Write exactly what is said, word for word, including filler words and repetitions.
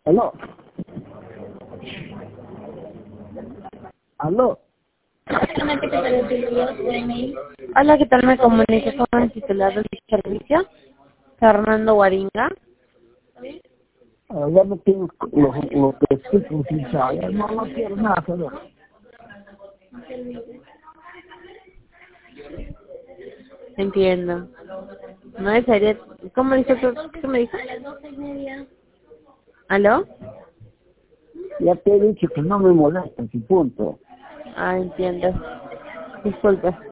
Aló. Aló. Hola, ¿qué tal? Me comunico con el titular del servicio, Fernando Guaringa. Ah, ya no tengo lo, lo que estoy utilizando. Ya no, no quiero nada. Pero... Entiendo. No desearía... ¿Cómo dijo tú? ¿Qué me dijo? ¿Aló? Ya te he dicho que no me molestes y punto. Ah, entiendo. Disculpe.